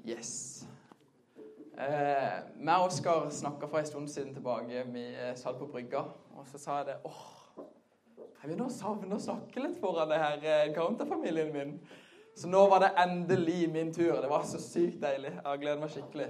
Yes. Meg og Oskar snakket for en stund siden tilbake. Vi satt på brygga, og så sa jeg det. Jeg begynner å savne å snakke litt foran det her Encounter-familien min. Så nå var det endelig min tur. Det var så sykt deilig. Jeg gleder meg skikkelig.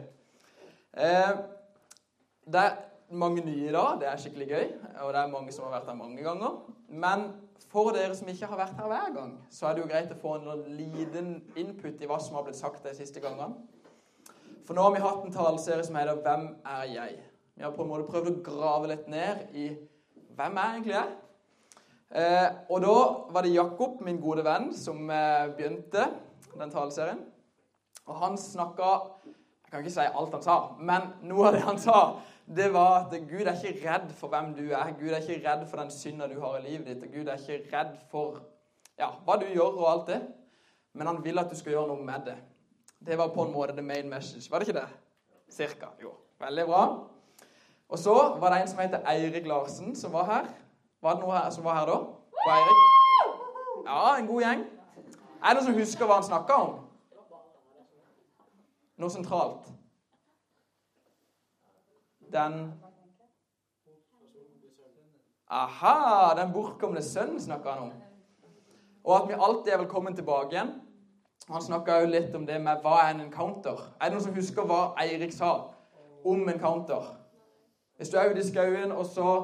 Det er mange nye i dag. Det er skikkelig gøy, og det er mange som har vært her mange ganger. Men for dere som ikke har vært her hver gang, så er det jo greit å få en liten input i hva som har blitt sagt de siste gangene. For nå har vi hatt en taleserie som heter «Hvem er jeg?». Vi har på en måte prøvd å grave litt ned i hvem er egentlig jeg? Og da var det Jakob, min gode venn, som begynte den taleserien. Og han snakket, jeg kan ikke si alt han sa, men noe av det han sa, det var at Gud er ikke redd for hvem du er. Gud er ikke redd for den synden du har i livet ditt. Gud er ikke redd for hva du gjør og alt det. Men han vil at du skal gjøre noe med det. Det var på en måte the main message. Var det ikke det? Cirka. Jo. Veldig bra. Og så var det en som heter Eirik Larsen som var her. Var det noe her som var her da? På Eirik? Ja, en god gjeng. Er det noen som husker hva han snakket om? Noe sentralt. Den bortkomne sønnen snakket han om. Og at vi alltid er velkommen tilbake igjen. Han snakket jo litt om det med hva er en encounter. Er det noen som husker hva Eirik sa om encounter? Hvis du er ute i skauen, og så...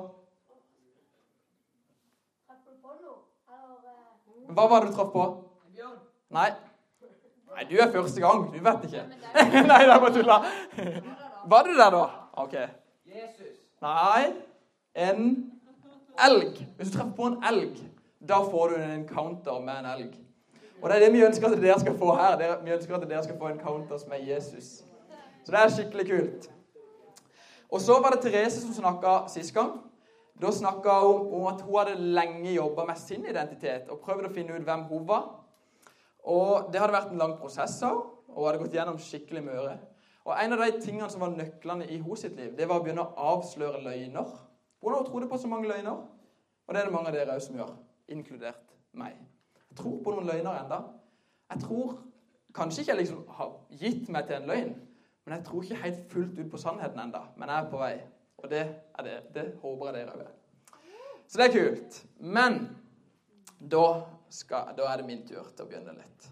Hva var det du traff på? Nei, du er første gang. Du vet ikke. Nei, det er bare tulla. Var det der da? Ok. Nei, en elg. Hvis du treffer på en elg, da får du en encounter med en elg. Og det er det vi ønsker at dere skal få her. Vi ønsker at dere skal få encounters med Jesus. Så det er skikkelig kult. Og så var det Therese som snakket sist gang. Da snakket hun om at hun hadde lenge jobbet med sin identitet, og prøvde å finne ut hvem hun var. Og det hadde vært en lang prosess av, og hun hadde gått gjennom skikkelig møre. Og en av de tingene som var nøklene i hennes liv, det var å begynne å avsløre løgner. Hun trodde på så mange løgner, og det er det mange av dere også som gjør, inkludert meg. Jeg tror på noen løgner enda. Jeg tror kanskje ikke jeg liksom har gitt meg til en løgn, men jeg tror ikke helt fullt ut på sannheten enda. Men jeg er på vei, og det er det. Det håper jeg dere over. Så det er kult. Men da er det min tur til å begynne litt.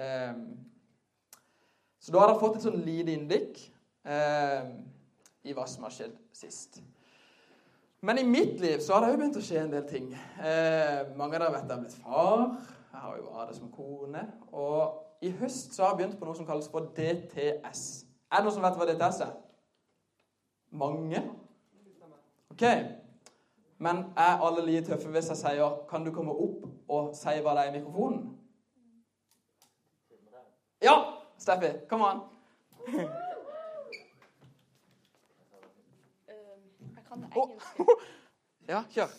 Så da har dere fått et sånn lite innblikk i hva som har skjedd sist. Men i mitt liv så har det jo begynt å skje en del ting. Mange av dere vet at jeg har blitt far. Jeg har jo Ada som kone. Og i høst så har jeg begynt på noe som kalles for DTS. Er det noen som vet hva DTS er? Mange? Ok. Men er alle like tøffe hvis jeg sier, kan du komme opp og si hva det er i mikrofonen? Ja, Steffi, kom an. Jeg kan det engelske. Ja, kjør.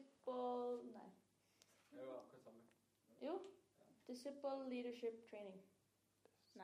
Jo, Disciple Leadership Training. Nei.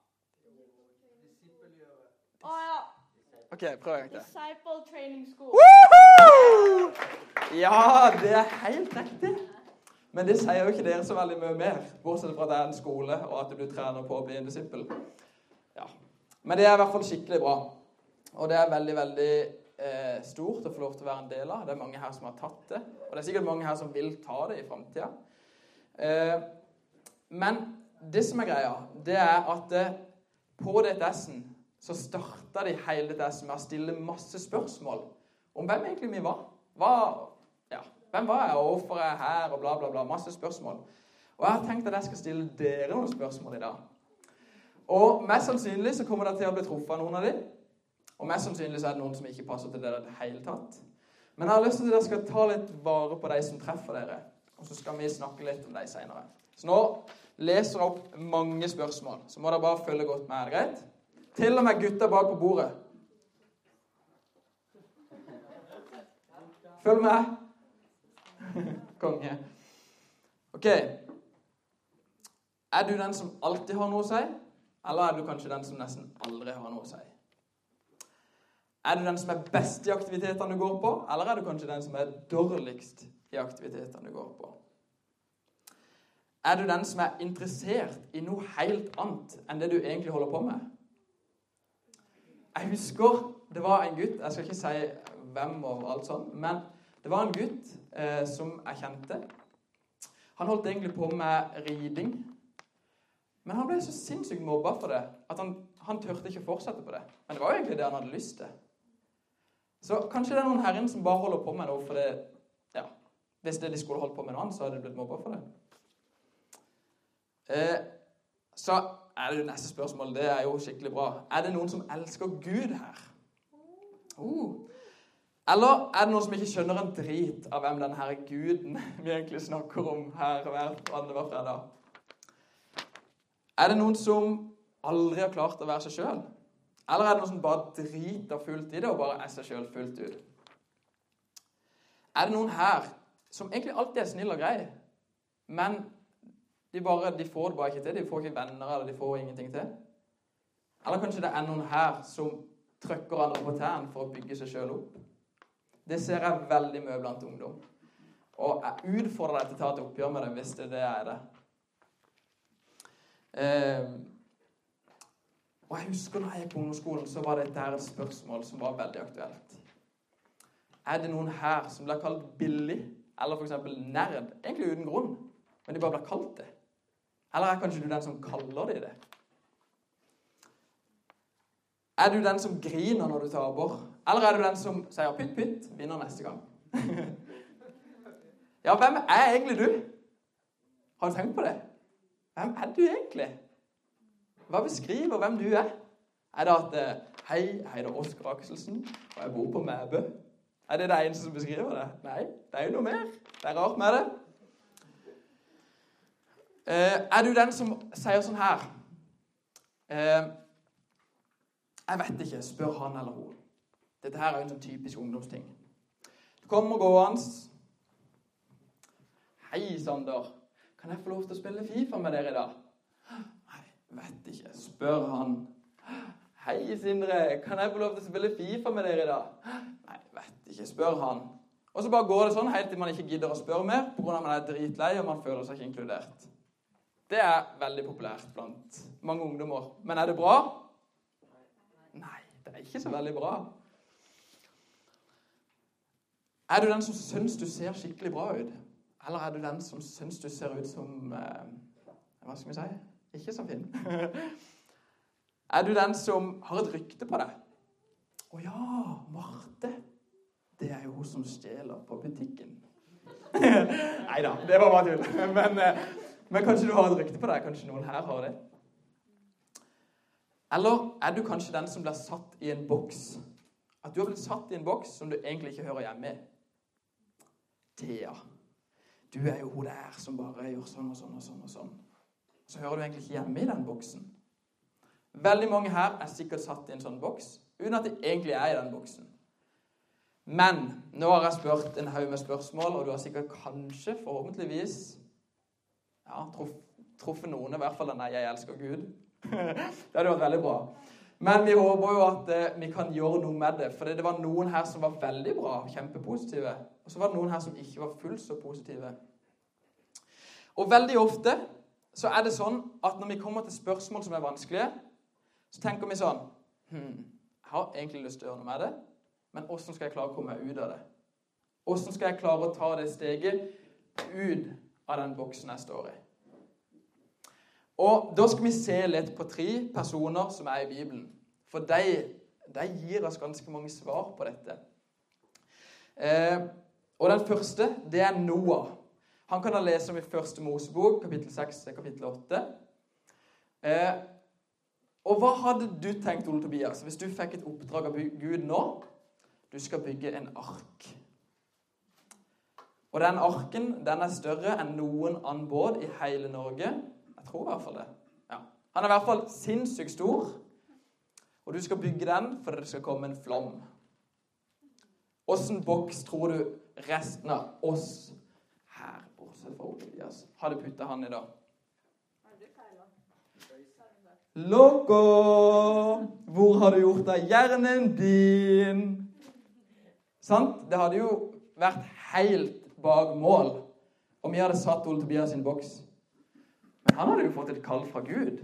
Ja. Ok, prøv en gang til. Disciple Training School. Woohoo! Ja, det er helt riktig. Men det sier jo ikke dere så veldig mye mer, bortsett fra at det er en skole, og at du blir trener på å bli en disippel. Ja. Men det er i hvert fall skikkelig bra. Og det er veldig, veldig stort å få lov til å være en del av. Det er mange her som har tatt det, og det er sikkert mange her som vil ta det i fremtiden. Men det som er greia, det er at på DTS-en så startet de hele DTS med å stille masse spørsmål om hvem egentlig vi var. Hvem var jeg, og hvorfor er jeg her, og bla bla bla, masse spørsmål. Og jeg har tenkt at jeg skal stille dere noen spørsmål i dag. Og mest sannsynlig så kommer det til å bli truffet av noen av dem, og mest sannsynlig så er det noen som ikke passer til dere i det hele tatt. Men jeg har lyst til at dere skal ta litt vare på de som treffer dere, og så skal vi snakke litt om de senere. Så nå leser jeg opp mange spørsmål, så må dere bare følge godt med, greit? Til og med gutta bak på bordet. Følg med. Konge. Ok. Er du den som alltid har noe å si, eller er du kanskje den som nesten aldri har noe å si? Er du den som er best i aktivitetene du går på, eller er du kanskje den som er dårligst i aktivitetene du går på? Er du den som er interessert i noe helt annet enn det du egentlig holder på med? Jeg husker, det var en gutt, jeg skal ikke si hvem og alt sånt, men det var en gutt som jeg kjente. Han holdt egentlig på med riding, men han ble så sinnssykt mobbet for det, at han tørte ikke fortsette på det. Men det var jo egentlig det han hadde lyst til. Så kanskje det er noen herren som bare holder på med noe, for det, ja, hvis det de skulle holdt på med noe annet, så hadde de blitt mobbet for det. Så er det neste spørsmål, det er jo skikkelig bra. Er det noen som elsker Gud her? Eller er det noen som ikke skjønner en drit av hvem denne her Guden vi egentlig snakker om her hver fredag? Er det noen som aldri har klart å være seg selv? Eller er det noen som bare driter fullt i det og bare er seg selv fullt ut? Er det noen her som egentlig alltid er snill og grei, men de får det bare ikke til, de får ikke venner, eller de får ingenting til? Eller kanskje det er noen her som trykker andre på tæren for å bygge seg selv opp? Det ser jeg veldig mye blant ungdom. Og jeg utfordrer deg til å ta et oppgjør med det, hvis det er det. Og jeg husker når jeg gikk på ungdomsskolen, så var dette her et spørsmål som var veldig aktuelt. Er det noen her som blir kalt billig, eller for eksempel nerd, egentlig uten grunn, men de bare blir kalt det? Eller er kanskje du den som kaller de det? Er du den som griner når du taper? Eller er du den som sier pytt, pytt, vinner neste gang? Ja, hvem er egentlig du? Har du tenkt på det? Hvem er du egentlig? Hva beskriver hvem du er? Er det at, hei, jeg heter Oskar Akselsen, og jeg bor på Mæbø? Er det eneste som beskriver det? Nei, det er jo noe mer. Det er rart med det. Er du den som sier sånn her? Jeg vet ikke, spør han eller hun. Dette her er jo en sånn typisk ungdomsting. Du kommer gående. Hei, Sander. Kan jeg få lov til å spille FIFA med dere i dag? Nei, vet ikke, spør han. Hei, Sindre. Kan jeg få lov til å spille FIFA med dere i dag? Nei, vet ikke, spør han. Og så bare går det sånn helt til man ikke gidder å spørre mer, på grunn av at man er dritlei og man føler seg ikke inkludert. Det er veldig populært blant mange ungdommer. Men er det bra? Nei, det er ikke så veldig bra. Er du den som synes du ser skikkelig bra ut? Eller er du den som synes du ser ut som, hva skal vi si, ikke så fin? Er du den som har et rykte på deg? Å ja, Marte, det er jo hun som stjeler på butikken. Neida, det var bare tull. Men kanskje du har et rykte på deg, kanskje noen her har det. Eller er du kanskje den som blir satt i en boks? At du har blitt satt i en boks som du egentlig ikke hører hjemme i. Thea, du er jo hun der som bare gjør sånn og sånn og sånn og sånn. Så hører du egentlig ikke hjemme i den boksen. Veldig mange her er sikkert satt i en sånn boks, uten at de egentlig er i den boksen. Men nå har jeg spurt en haug med spørsmål, og du har sikkert kanskje, forhåpentligvis, ja, truffet noen, i hvert fall den jeg elsker Gud. Det hadde vært veldig bra. Men vi håper jo at vi kan gjøre noe med det, for det var noen her som var veldig bra, kjempepositive, og så var det noen her som ikke var fullt så positive. Og veldig ofte så er det sånn at når vi kommer til spørsmål som er vanskelige, så tenker vi sånn, jeg har egentlig lyst til å gjøre noe med det, men hvordan skal jeg klare å komme meg ut av det? Hvordan skal jeg klare å ta det steget ut av den boksen jeg står i? Og da skal vi se litt på 3 personer som er i Bibelen. For de gir oss ganske mange svar på dette. Og den første, det er Noah. Han kan da lese om i 1. Mosebok, kapittel 6 til kapittel 8. Og hva hadde du tenkt, Ole Tobias, hvis du fikk et oppdrag av Gud nå? Du skal bygge en ark. Og den arken, den er større enn noen annen båt i hele Norge. Jeg tror i hvert fall det. Ja. Han er i hvert fall sinnssykt stor. Og du skal bygge den for det skal komme en flom. Hvordan boks tror du resten av oss her, bortsett fra Ole Tobias, hadde puttet han i da? Loco! Hvor har du gjort av hjernen din? Sant? Det hadde jo vært helt bak mål om vi hadde satt Ole Tobias i en boks. han hadde jo fått et kall fra Gud.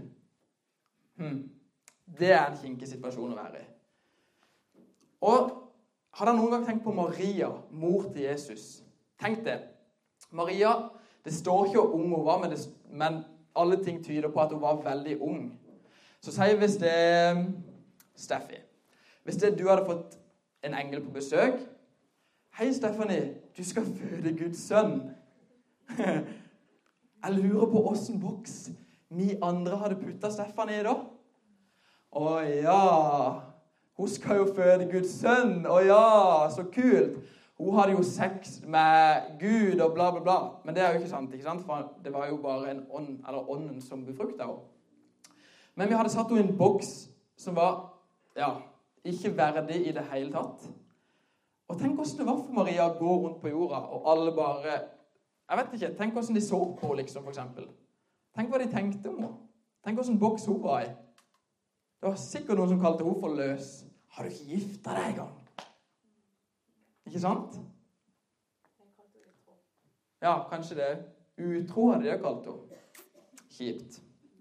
Det er en kinkig situasjon å være i. Og hadde han noen gang tenkt på Maria, mor til Jesus? Tenk det. Maria, det står ikke hvor ung hun var, men alle ting tyder på at hun var veldig ung. Så sier hvis det Steffi, hvis det du hadde fått en engel på besøk, hei Stephanie, du skal føde Guds sønn. Jeg lurer på hvordan boks vi andre hadde puttet Stephanie i da. Å ja, hun skal jo føde Guds sønn. Å ja, så kult. Hun hadde jo sex med Gud og bla bla bla. Men det er jo ikke sant, ikke sant? For det var jo bare en ånd, eller ånden som befruktet henne. Men vi hadde satt henne i en boks som var, ja, ikke verdig i det hele tatt. Og tenk hvordan det var for Maria å gå rundt på jorda, og alle bare, jeg vet ikke, tenk hvordan de så på liksom, for eksempel. Tenk hva de tenkte om henne. Tenk hvordan boks hun var i. Det var sikkert noen som kalte henne for løs. Har du ikke giftet deg en gang? Ikke sant? Ja, kanskje det. Utro hadde de kalt henne. Kjipt.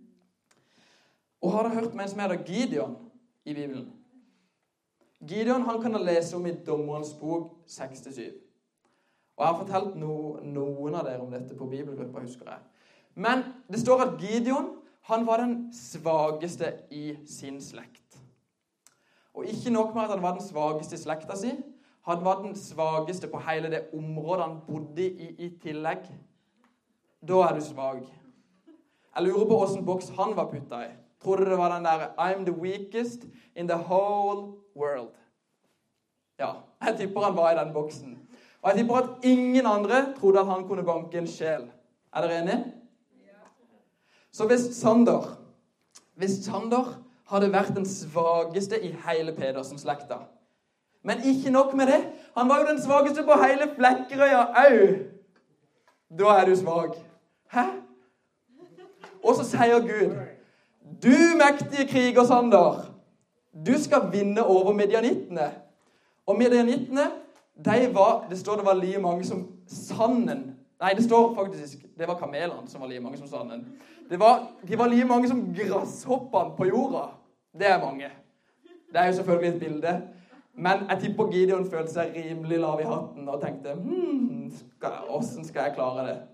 Og har du hørt med en som heter Gideon i Bibelen? Gideon, han kan lese om i Dommerens bok 6-7. Og jeg har fortalt noen av dere om dette på Bibelgruppa, husker jeg. Men det står at Gideon, han var den svageste i sin slekt. Og ikke nok med at han var den svageste i slekta si, han var den svageste på hele det området han bodde i tillegg. Da er du svag. Jeg lurer på hvordan boks han var puttet i. Tror du det var den der I'm the weakest in the whole world? Ja, jeg tipper han var i den boksen. Og jeg tipper at ingen andre trodde at han kunne banke en sjel. Er dere enige? Så hvis Sander hadde vært den svageste i hele Pedersen-slekta, men ikke nok med det, han var jo den svageste på hele Flekkerøya, da er du svag. Hæ? Og så sier Gud, du mektige kriger, Sander, du skal vinne over medianittene. Og medianittene, det står det var like mange som sanden. Nei, det står faktisk, det var kamelene som var like mange som sanden. De var like mange som grasshoppene på jorda. Det er mange. Det er jo selvfølgelig et bilde. Men jeg tipper Gideon følte seg rimelig lav i hatten og tenkte, hvordan skal jeg klare det?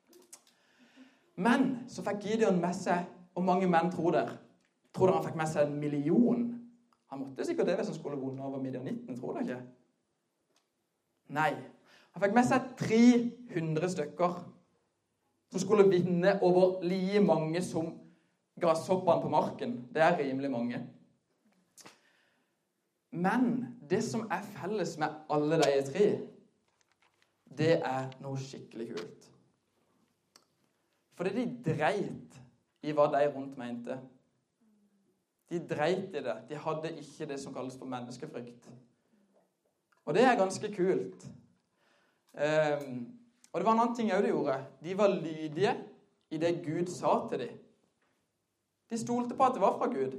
Men så fikk Gideon med seg, og mange menn tror dere han fikk med seg 1 million? Han måtte sikkert det hvis han skulle vunne over medianittene, tror dere ikke? Nei. Han fikk med seg 300 stykker som skulle vinne over like mange som grasshoppene på marken. Det er rimelig mange. Men det som er felles med alle de 3, det er noe skikkelig kult. Fordi de dreit i hva de rundt mente. De dreit i det. De hadde ikke det som kalles for menneskefrykt. Og det er ganske kult. Og det var en annen ting også de gjorde. De var lydige i det Gud sa til dem. De stolte på at det var fra Gud.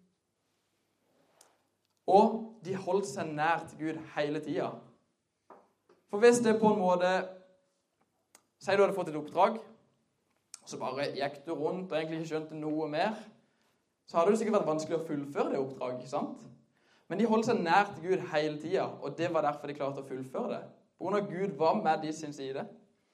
Og de holdt seg nær til Gud hele tiden. For hvis det på en måte, sier du hadde fått et oppdrag, så bare gikk du rundt og egentlig ikke skjønte noe mer, så hadde det sikkert vært vanskelig å fullføre det oppdraget, ikke sant? Men de holdt seg nær til Gud hele tiden, og det var derfor de klarte å fullføre det. På grunn av Gud var med de sin side.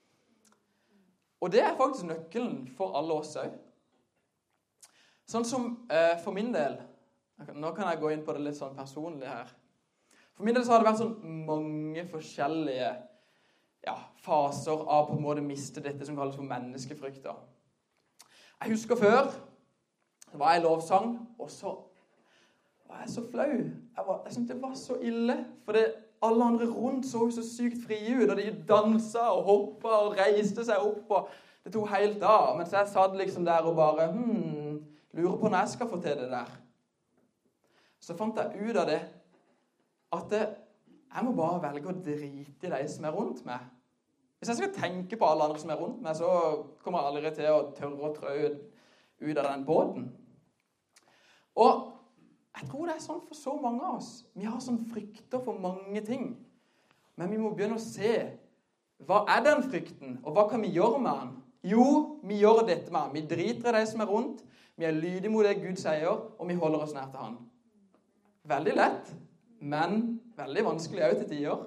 Og det er faktisk nøkkelen for alle oss også. Sånn som for min del, nå kan jeg gå inn på det litt sånn personlig her. For min del så har det vært sånn mange forskjellige faser av på en måte miste dette som kalles for menneskefrykter. Jeg husker før, det var en lovsang, og så var jeg så flau. Jeg syntes det var så ille, for alle andre rundt så jo så sykt frie ut, og de danset og hoppet og reiste seg opp, og det tok helt av. Mens jeg satt liksom der og bare, lurer på når jeg skal få til det der. Så fant jeg ut av det, at jeg må bare velge å drite i de som er rundt meg. Hvis jeg skal tenke på alle andre som er rundt meg, så kommer jeg aldri til å tørre å trø ut av den båten. Og jeg tror det er sånn for så mange av oss. Vi har sånn frykter for mange ting. Men vi må begynne å se, hva er den frykten, og hva kan vi gjøre med den? Jo, vi gjør dette med han. Vi driter i de som er rundt, vi er lydige mot det Gud sier, og vi holder oss nær til han. Veldig lett, men veldig vanskelig også til tider.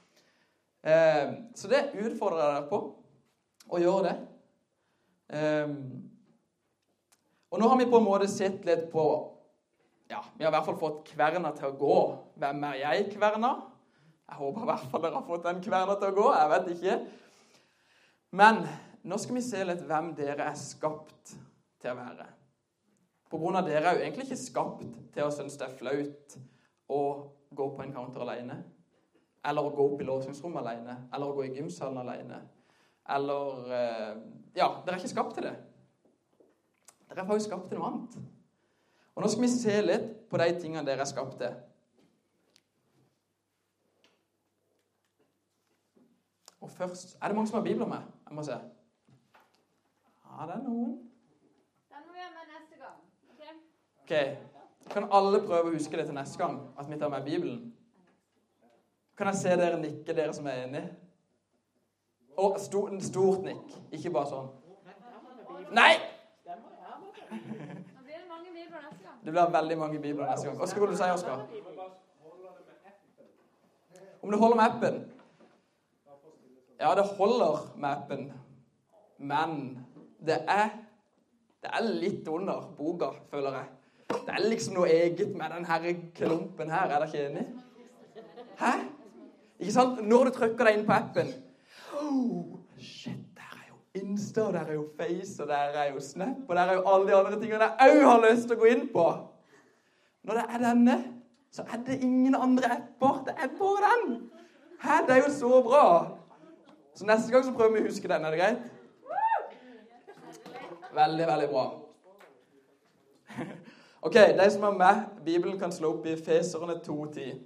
Så det utfordrer jeg dere på, å gjøre det. Og nå har vi på en måte sett litt på, ja, vi har i hvert fall fått kverna til å gå. Hvem er jeg, kverna? Jeg håper i hvert fall dere har fått den kverna til å gå, jeg vet ikke. Men nå skal vi se litt hvem dere er skapt til å være. På grunn av dere er jo egentlig ikke skapt til å synes det er flaut å gå på Encounter alene, eller å gå opp i lovsynsrommet alene, eller å gå i gymsalen alene, eller, ja, dere er ikke skapt til det. Dere er faktisk skapt til noe annet. Og nå skal vi se litt på de tingene dere er skapt til. Og først, er det mange som har bibler med? Jeg må se. Ja, det er noen. Den må vi ha med neste gang. Ok, kan alle prøve å huske det til neste gang, at vi tar med Bibelen? Kan jeg se dere nikke, dere som er enige? Og stort nikk, ikke bare sånn. Nei! Nå blir det mange bibler neste gang. Det blir veldig mange bibler neste gang. Hva skal du si, Oskar? Om det holder med appen? Ja, det holder med appen. Men det er litt under boka, føler jeg. Det er liksom noe eget med den her klumpen her, er dere ikke enig? Hæ? Ikke sant? Når du trykker deg inn på appen, shit, der er jo Insta, og der er jo Face, og der er jo Snap, og der er jo alle de andre tingene jeg også har lyst til å gå inn på. Når det er denne, så er det ingen andre apper, det er bare den. Hæ, det er jo så bra. Så neste gang så prøver vi å huske den, er det greit? Veldig, veldig bra. Ok, de som er med, Bibelen kan slå opp i Efeserne 2:10.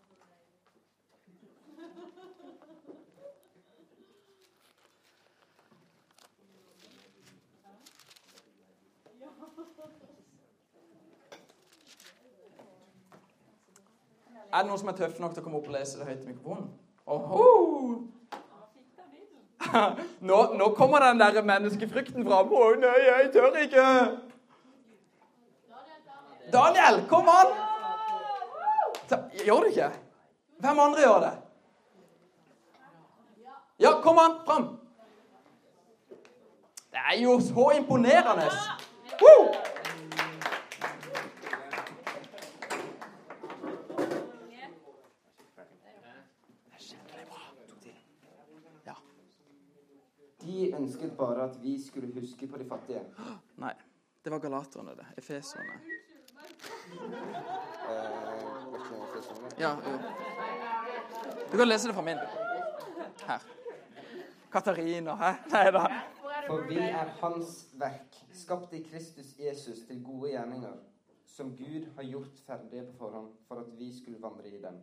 Er det noen som er tøffe nok til å komme opp og lese det høyt i mikrofonen? Oho! Nå kommer den der menneskefrykten fram. Å nei, jeg tør ikke. Daniel, kom an! Gjør du ikke? Hvem andre gjør det? Ja, kom an, fram. Det er jo så imponerende. Woo! De ønsket bare at vi skulle huske på de fattige. Nei, det var galaterne det. Efeserne. Ja, jo. Du kan lese det fra min. Her. Katarina, hæ? Neida. For vi er hans verk, skapt i Kristus Jesus til gode gjerninger, som Gud har gjort ferdige på forhånd, for at vi skulle vandre i dem.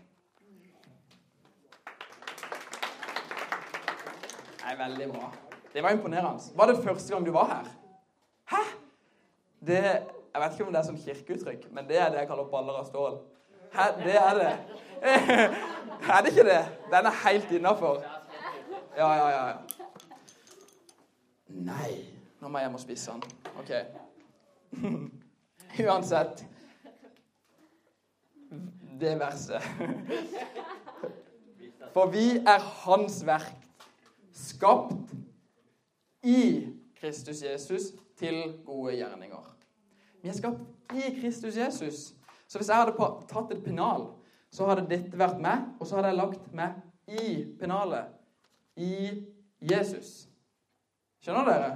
Nei, veldig bra. Det var imponerende. Var det første gang du var her? Hæ? Jeg vet ikke om det er sånn kirkeuttrykk, men det er det jeg kaller baller av stål. Hæ? Det er det. Er det ikke det? Den er helt innenfor. Ja. Nei. Nå må jeg hjem og spise den. Ok. Uansett. Det verset. For vi er hans verk, skapt i Kristus Jesus til gode gjerninger. Vi er skapt i Kristus Jesus. Så hvis jeg hadde tatt et pennal, så hadde dette vært med, og så hadde jeg lagt meg i pennalet. I Jesus. Skjønner dere?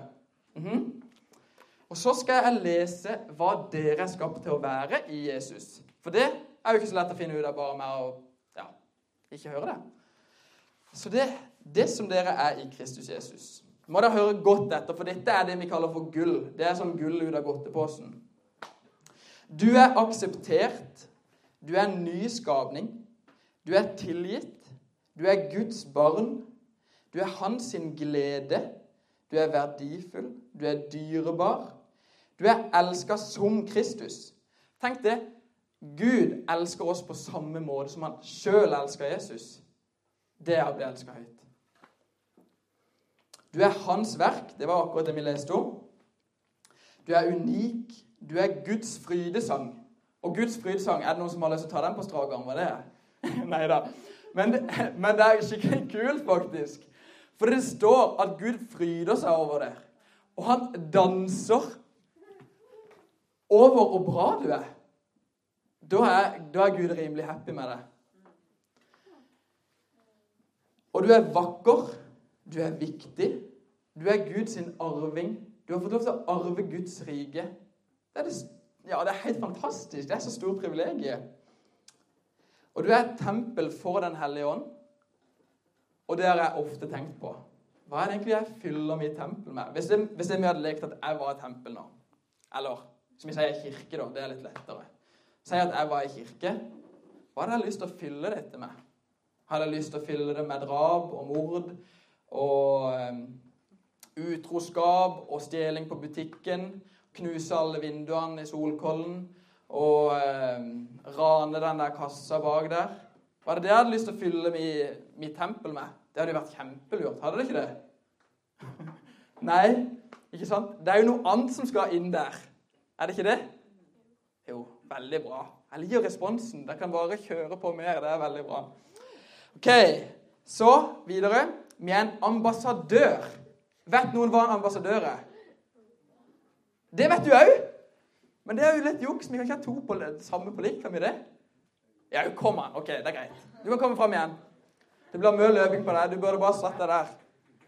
Og så skal jeg lese hva dere er skapt til å være i Jesus. For det er jo ikke så lett å finne ut av bare med å ikke høre det. Så det som dere er i Kristus Jesus, må dere høre godt etter, for dette er det vi kaller for gull. Det er sånn gull ut av godteposen. Du er akseptert, du er en ny skapning, du er tilgitt, du er Guds barn, du er hans sin glede, du er verdifull, du er dyrebar, du er elsket som Kristus. Tenk det, Gud elsker oss på samme måte som han selv elsker Jesus. Det er å bli elsket høyt. Du er hans verk. Det var akkurat det vi leste om. Du er unik. Du er Guds frydesang. Og Guds frydesang, er det noen som har lyst til å ta den på strak arm? Hva det er? Neida. Men det er skikkelig kult, faktisk. For det står at Gud fryder seg over det. Og han danser over hvor bra du er. Da er Gud rimelig happy med deg. Og du er vakker, du er viktig, du er Guds arving. Du har fått lov til å arve Guds rike. Det er helt fantastisk. Det er så stor privilegie. Og du er et tempel for den hellige ånd. Og det har jeg ofte tenkt på. Hva er det egentlig jeg fyller mitt tempel med? Hvis jeg hadde lekt at jeg var et tempel nå, eller som vi sier kirke da, det er litt lettere. Sier at jeg var i kirke, hva hadde jeg lyst til å fylle dette med? Hadde jeg lyst til å fylle det med drap og mord og utroskap og stjeling på butikken, knuse alle vinduene i Solkollen og rane den der kassa bak der. Var det det jeg hadde lyst til å fylle mitt tempel med? Det hadde jo vært kjempelurt, hadde det ikke det? Nei, ikke sant? Det er jo noe annet som skal inn der. Er det ikke det? Jo, veldig bra. Jeg liker responsen. Dere kan bare kjøre på mer, det er veldig bra. Ok, så videre. Vi er en ambassadør. Vet noen hva en ambassadør er? Det vet du også. Men det er jo litt juks. Vi kan ikke ha to på det samme på likt, kan vi det? Ja, kom an. Ok, det er greit. Du kan komme frem igjen. Det blir mye løping på deg. Du burde bare satt deg der.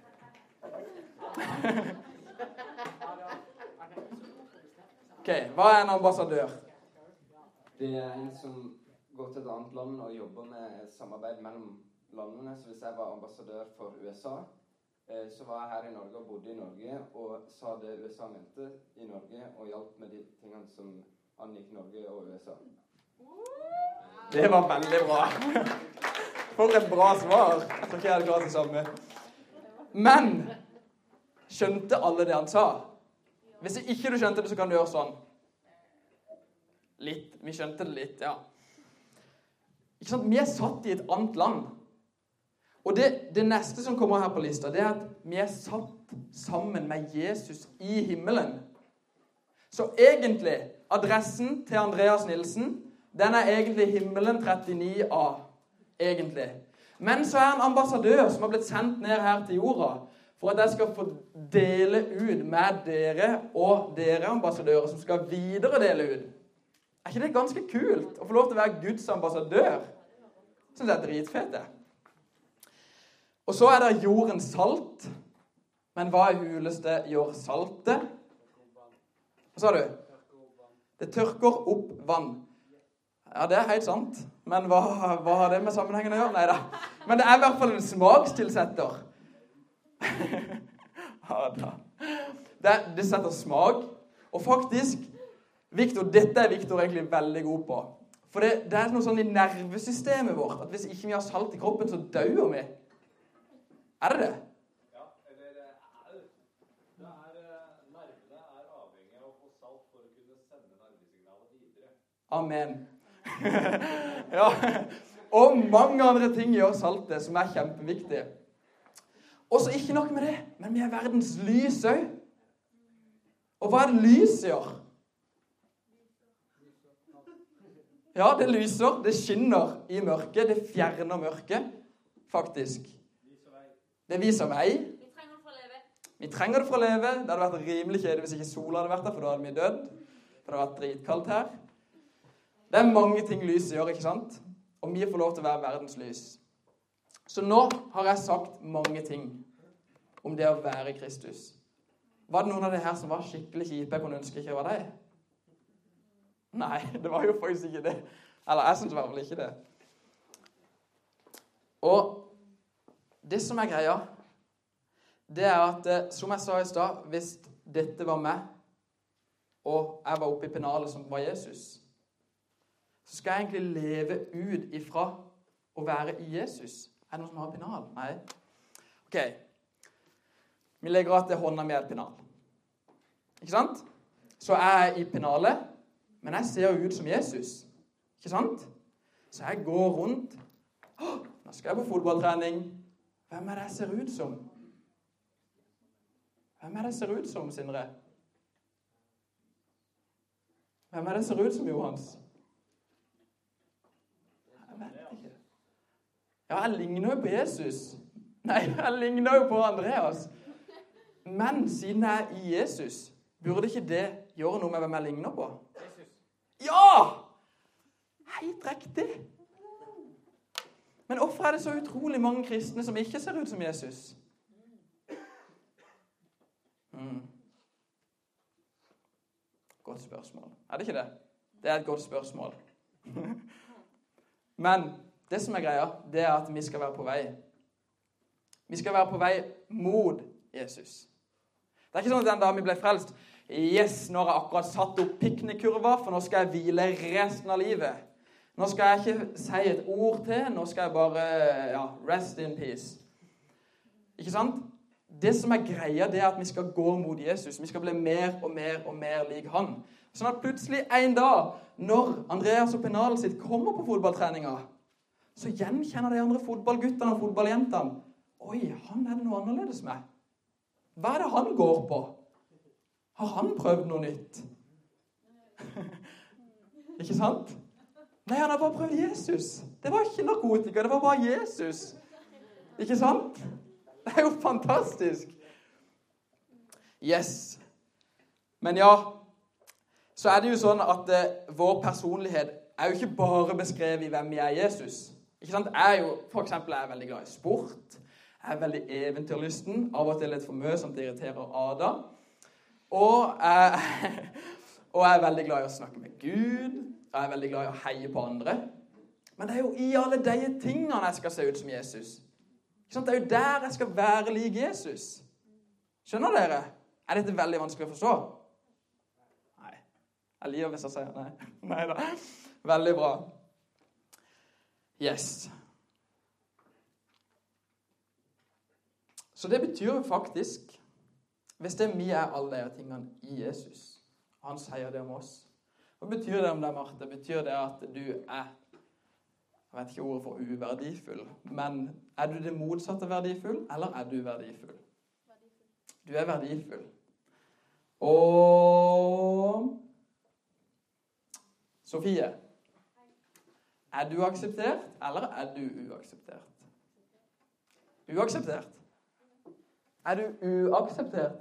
Ok, hva er en ambassadør? Det er en som går til et annet land og jobber med samarbeid mellom landene. Så hvis jeg var ambassadør for USA, så var jeg her i Norge og bodde i Norge og sa det USA mente i Norge og hjalp med de tingene som angikk Norge og USA. Det var veldig bra. For et bra svar. Jeg tror ikke jeg hadde klart det samme. Men skjønte alle det han sa? Hvis ikke du skjønte det, så kan du gjøre sånn. Litt. Vi skjønte det litt, ja. Ikke sant? Vi er satt i et annet land. Og det neste som kommer her på lista, det er at vi er satt sammen med Jesus i himmelen. Så egentlig, adressen til Andreas Nilsen, den er egentlig himmelen 39A. Egentlig. Men så er han ambassadør som har blitt sendt ned her til jorda, for at jeg skal få dele ut med dere og dere ambassadører som skal videre dele ut. Er ikke det ganske kult å få lov til å være Guds ambassadør? Synes jeg er dritfete. Og så er det jordens salt. Men hva er huleste gjør saltet? Hva sa du? Det tørker opp vann. Ja, det er helt sant. Men hva har det med sammenhengen å gjøre? Neida. Men det er i hvert fall en smakstilsetter. Ja da. Det setter smak. Og faktisk, Victor, dette er Victor egentlig veldig god på. For det er noe sånn i nervesystemet vårt, at hvis ikke vi har salt i kroppen, så dør vi. Er det det? Ja, eller nervene er avhengig av å få salt for å kunne sende nervesignalet videre. Amen. Ja, og mange andre ting gjør saltet som er kjempeviktige. Og så ikke nok med det, men vi er verdens lys også. Og hva er det lys gjør? Ja, det lyser, det skinner i mørket, det fjerner mørket, faktisk. Det viser vei. Vi trenger det for å leve. Vi trenger det for å leve. Det hadde vært rimelig kjedelig hvis ikke sola hadde vært der, for da hadde vi dødd. For det hadde vært dritkaldt her. Det er mange ting lyset gjør, ikke sant? Og vi får lov til å være verdens lys. Så nå har jeg sagt mange ting om det å være Kristus. Var det noen av det her som var skikkelig kjipe? Jeg kunne ønske ikke var deg? Nei, det var jo faktisk ikke det. Eller jeg synes i hvert fall ikke det. Og det som er greia, det er at, som jeg sa i stad, hvis dette var meg, og jeg var oppe i pennalet som var Jesus, så skal jeg egentlig leve ut ifra å være i Jesus. Er det noen som har pennal? Nei. Ok. Vi legger at hånda mi er et pennal. Ikke sant? Så er jeg i pennalet, men jeg ser jo ut som Jesus. Ikke sant? Så jeg går rundt. Nå skal jeg på fotballtrening. Hvem er det jeg ser ut som? Hvem er det ser ut som, Sindre? Hvem er det ser ut som, Johans? Jeg vet ikke. Ja, jeg ligner jo på Jesus. Nei, jeg ligner jo på Andreas. Men siden jeg er i Jesus, burde ikke det gjøre noe med hvem jeg ligner på? Ja! Helt riktig. Men hvorfor er det så utrolig mange kristne som ikke ser ut som Jesus? Godt spørsmål. Er det ikke det? Det er et godt spørsmål. Men det som er greia, det er at vi skal være på vei. Vi skal være på vei mot Jesus. Det er ikke sånn at den da vi ble frelst, yes, nå har jeg akkurat satt opp piknikkurva, for nå skal jeg hvile resten av livet. Nå skal jeg ikke si et ord til, nå skal jeg bare, rest in peace. Ikke sant? Det som er greia, det er at vi skal gå mot Jesus. Vi skal bli mer og mer og mer lik han. Sånn at plutselig en dag, når Andreas og penalen sitt kommer på fotballtreninga, så gjenkjenner de andre fotballguttene og fotballjentene. Oi, han er det noe annerledes med. Hva er det han går på? Har han prøvd noe nytt? Ikke sant? Nei, han har bare prøvd Jesus. Det var ikke narkotika, det var bare Jesus. Ikke sant? Det er jo fantastisk. Yes. Men ja, så er det jo sånn at vår personlighet er jo ikke bare beskrevet i hvem vi er Jesus. Ikke sant? Jeg er jo, for eksempel, jeg er veldig glad i sport. Jeg er veldig eventyrlysten. Av og til litt for mye, som det irriterer Ada. Og jeg er veldig glad i å snakke med Gud. Jeg er veldig glad i å heie på andre. Men det er jo i alle de tingene jeg skal se ut som Jesus. Det er jo der jeg skal være lik Jesus. Skjønner dere? Er dette veldig vanskelig å forstå? Nei. Jeg liker hvis jeg sier nei. Nei da. Veldig bra. Yes. Så det betyr jo faktisk, hvis det vi er alle de tingene i Jesus, og han sier det om oss, hva betyr det om deg, Marte? Betyr det at du er, jeg vet ikke ordet for uverdifull, men er du det motsatte verdifull, eller er du verdifull? Du er verdifull. Og Sofie, er du akseptert, eller er du uakseptert? Uakseptert? Er du uakseptert?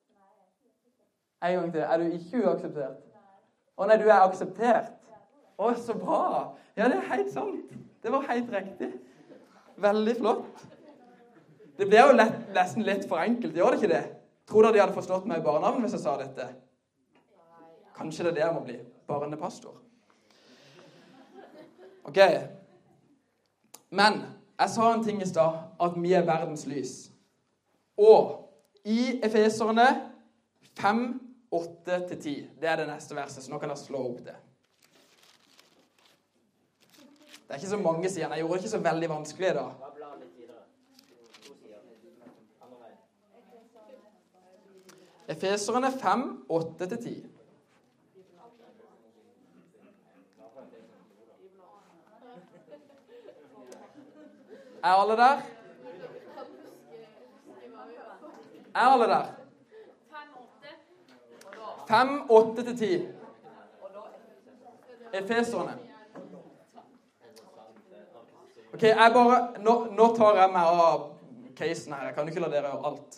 En gang til. Er du ikke uakseptert? Å nei, du er akseptert. Å, så bra. Ja, det er helt sant. Det var helt riktig. Veldig flott. Det ble jo nesten litt for enkelt, gjør det ikke det? Tror dere de hadde forstått meg i barnavn hvis jeg sa dette? Kanskje det er det jeg må bli. Barnepastor. Ok. Men jeg sa en ting i stad, at vi er verdens lys. Og i Efeserne 5, 8-10, det er det neste verset, så nå kan jeg slå opp det. Det er ikke så mange sider, jeg gjorde det ikke så veldig vanskelig da. Efeserne 5, 8-10. Er alle der? Er alle der? 5, 8-10. Efeserne. Ok, nå tar jeg meg av casen her. Jeg kan ikke la dere gjøre alt.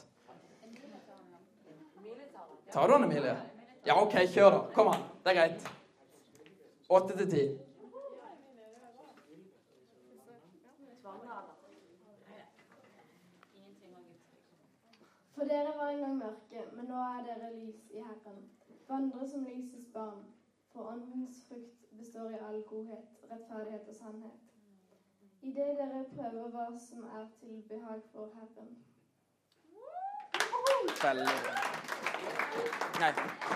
Tar du den, Emilie? Ja, ok, kjør da. Kom an, det er greit. 8-10. For dere var en gang mørke, men nå er dere lys i Herren. Vandre som lysets barn, for åndens frukt består i all godhet, rettferdighet og sannhet. I det dere prøver hva som er til behag for Herren. Veldig bra. Nei.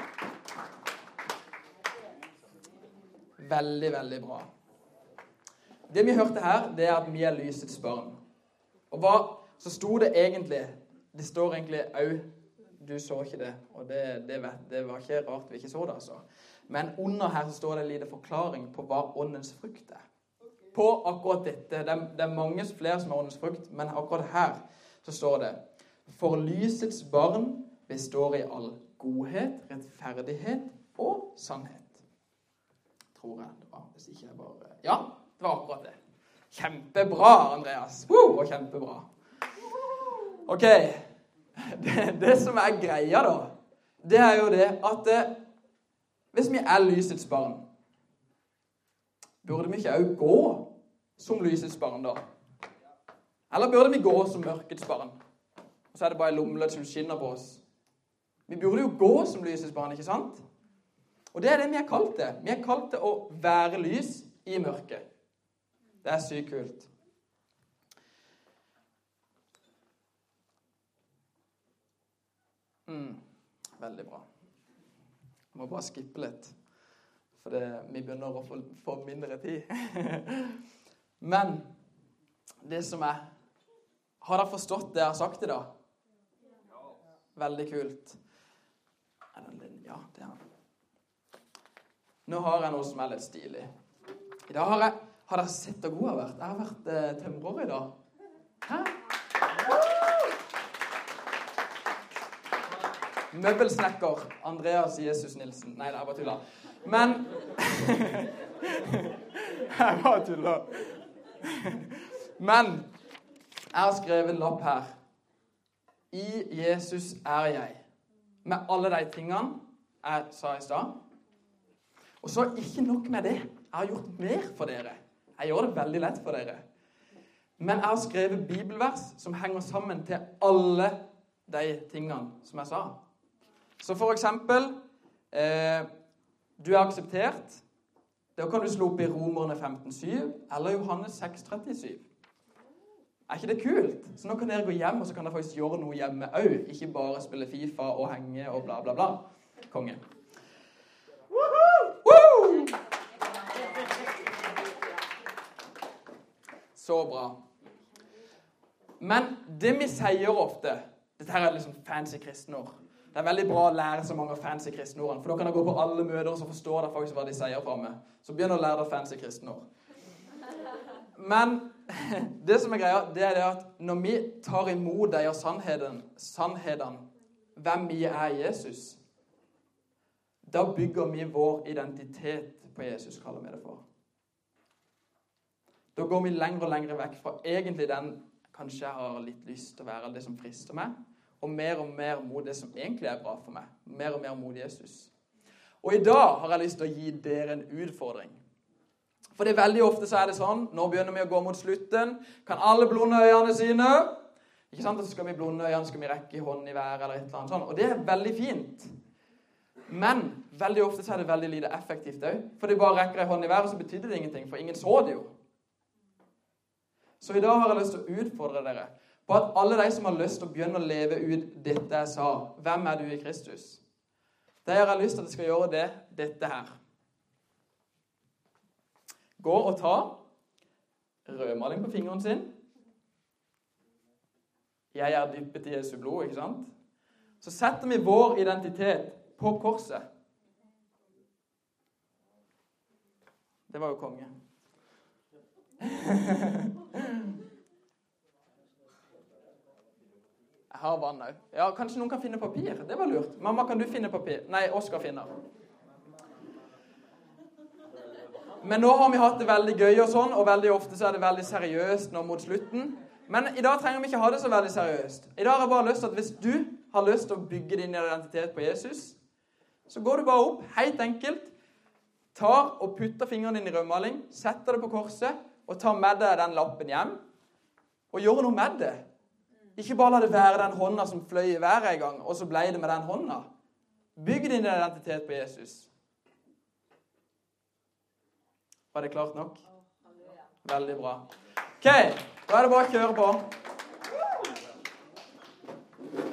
Veldig, veldig bra. Det vi hørte her, det er at vi er lysets barn. Og så sto det egentlig, det står egentlig au, du så ikke det, og det var ikke rart vi ikke så det, altså. Men under her så står det en liten forklaring på hva åndens frukt er. På akkurat dette, det er mange flere som har åndens frukt, men akkurat her så står det, for lysets barn består i all godhet, rettferdighet og sannhet. Tror jeg det var, hvis ikke jeg bare... Ja, det var akkurat det. Kjempebra, Andreas. Og kjempebra. Ok, det som er greia da, det er jo det at hvis vi er lysets barn, burde vi ikke også gå som lysets barn da? Eller burde vi gå som mørkets barn? Og så er det bare lommelød som skinner på oss. Vi burde jo gå som lysets barn, ikke sant? Og det er det vi er kalt det. Vi er kalt det å være lys i mørket. Det er sykt kult. Veldig bra. Jeg må bare skippe litt, for vi begynner å få mindre tid. Men det som er... Har dere forstått det jeg har sagt i dag? Veldig kult. Ja, det er det. Nå har jeg noe som er litt stilig. I dag har dere sett hvor god jeg har vært? Jeg har vært tømrer i dag. Hæ? Møbelsnekker Andreas Jesus Nilsen. Nei, det er bare tulla. Men jeg bare tulla. Men jeg har skrevet en lapp her. I Jesus er jeg. Med alle de tingene jeg sa i stad. Og så ikke nok med det. Jeg har gjort mer for dere. Jeg gjør det veldig lett for dere. Men jeg har skrevet bibelvers som henger sammen til alle de tingene som jeg sa. Så for eksempel, du er akseptert. Da kan du slå opp i Romerne 15,7 eller Johannes 6,37. Er ikke det kult? Så nå kan dere gå hjem, og så kan dere faktisk gjøre noe hjemme også. Ikke bare spille FIFA og henge og bla bla bla. Konge. Woohoo! Så bra. Men det vi sier ofte, dette her er liksom fancy kristenord. Det er veldig bra å lære så mange fancy kristenordene, for da kan jeg gå på alle møter, og så forstår dere faktisk hva de sier fremme. Så begynner å lære deg fancy kristenord. Men det som er greia, det er det at når vi tar imot deg og sannheten, hvem vi er i Jesus, da bygger vi vår identitet på Jesus, kaller vi det for. Da går vi lenger og lenger vekk fra egentlig den, kanskje jeg har litt lyst til å være det som frister meg, og mer mot det som egentlig er bra for meg. Mer og mer mot Jesus. Og i dag har jeg lyst til å gi dere en utfordring. For det veldig ofte så er det sånn, nå begynner vi å gå mot slutten, kan alle blonde øynene sine, ikke sant, og så skal vi blonde øynene, skal vi rekke hånden i været eller et eller annet sånt, og det er veldig fint. Men veldig ofte så er det veldig lite effektivt også, for de bare rekker en hånd i været, så betydde det ingenting, for ingen så det jo. Så i dag har jeg lyst til å utfordre dere, på at alle de som har lyst til å begynne å leve ut dette jeg sa, hvem er du i Kristus? Det har jeg lyst til at jeg skal gjøre dette her. Gå og ta rødmaling på fingeren sin. Jeg er dyppet i Jesu blod, ikke sant? Så setter vi vår identitet på korset. Det var jo konge. Jeg har vann også. Ja, kanskje noen kan finne papir. Det var lurt. Mamma, kan du finne papir? Nei, Oskar finner. Men nå har vi hatt det veldig gøy og sånn, og veldig ofte så er det veldig seriøst nå mot slutten. Men i dag trenger vi ikke ha det så veldig seriøst. I dag har jeg bare lyst til at hvis du har lyst til å bygge din identitet på Jesus, så går du bare opp, helt enkelt, tar og putter fingeren din i rødmaling, setter det på korset, og tar med deg den lappen hjem, og gjør noe med det. Ikke bare la det være den hånda som fløy i været en gang, og så ble det med den hånda. Bygg din identitet på Jesus. Var det klart nok? Veldig bra. Ok, da er det bare å kjøre på.